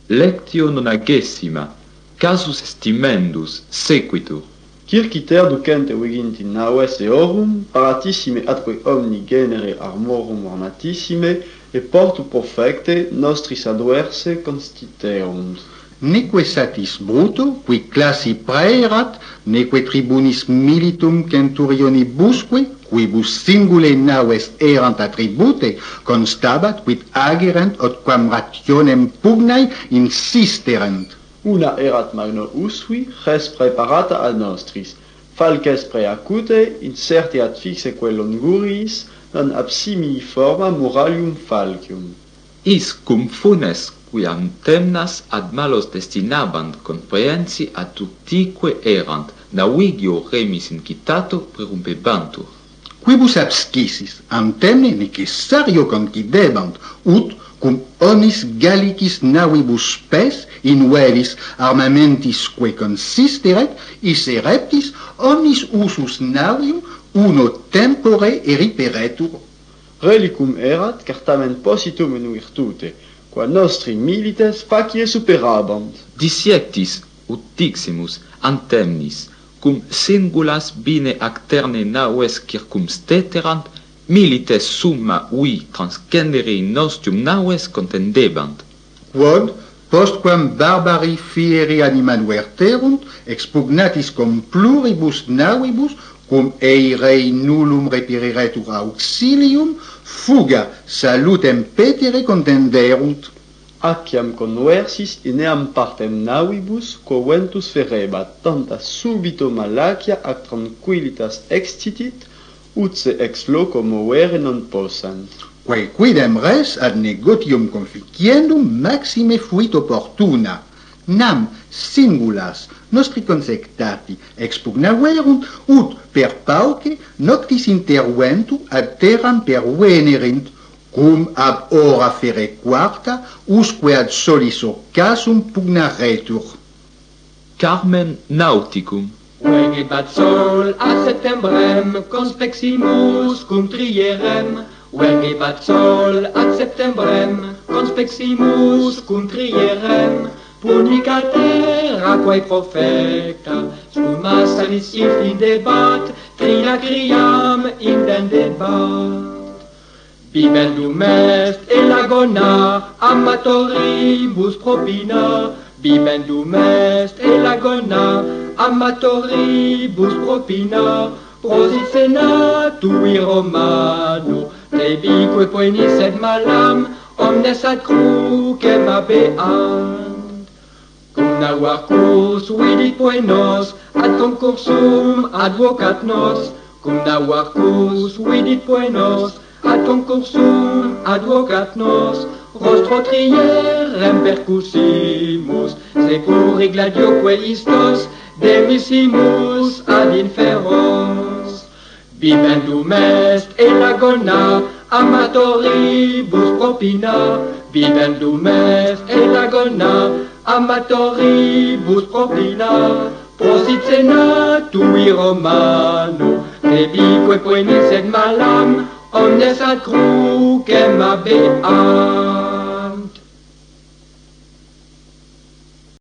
Lectio nonagésima, casus estimendus, sequitur. Circiter ducente viginti naves eorum, paratissime atque omni genere armorum ornatissime, et portu perfecte nostris adverse constituerunt. Neque satis bruto, qui classi praerat, neque tribunis militum centurionibusque, quibus singule naves erant attribute, constabat quid agerent ut quam rationem pugnae insisterent. Una erat magno usui, res preparata ad nostris, falces preacute, inserte ad fixe quellum guriis, non absimii forma moralium falcium. Is cum funes quiam temnas ad malos destinabant comprehensi ad tutique erant, navigio remis incitato prerumpebantur. Quibus abscissis antemne necessario concidebant, ut cum omnis Gallicis navibus spes in velis armamentisque consisteret, isse reptis omnis usus navium uno tempore eriperetur. Relicum erat, cartamen positum in virtute, qua nostri milites facie superabant. Dissectis ut diximus antemnis, cum singulas bine acterne naves circumsteterant, milites summa ui transcendere in nostium naves contendebant. Quod, postquam barbari fieri animaduer terunt, expugnatis cum pluribus navibus, cum ei rei nullum reperiretur auxilium, fuga salutem petere contenderunt. Acciam conversis ineam partem navibus, quo ventus ferebat, tanta subito malacia ac tranquillitas excitit, ut se ex loco movere non possant. Quae quidem res ad negotium conficiendum maxime fuit opportuna. Nam singulas nostri consectati expugnaverunt, ut per pauce noctis interventu ad terram pervenerint, cum ab ora fere quarta, usque ad solis occasum pugnaretur. Carmen nauticum. Vegebat sol ad septembrem, conspeximus cum trierem. Vegebat sol ad septembrem, conspeximus cum trierem. Punica terra quae profecta, spuma salis infidebat, trilacriam intendebat. Bibendum est elagona, amatoribus propina, bibendum est elagona, amatoribus propina, prosit senatui Romano, trebique poenis et malam, omnes ad crucem habeant. Cum navarcus vidit poenos, ad concursum advocat nos, cum navarcus vidit poenos, ad concursum advocat nos, rostro trierem percussimus, securi gladioque istos, demissimus ad inferos. Bibendum est elagona, amatoribus propina, bibendum est elagona, amatoribus propina, prosit senatui Romano, trebique poenis et malam, omnes ad crucem habeant.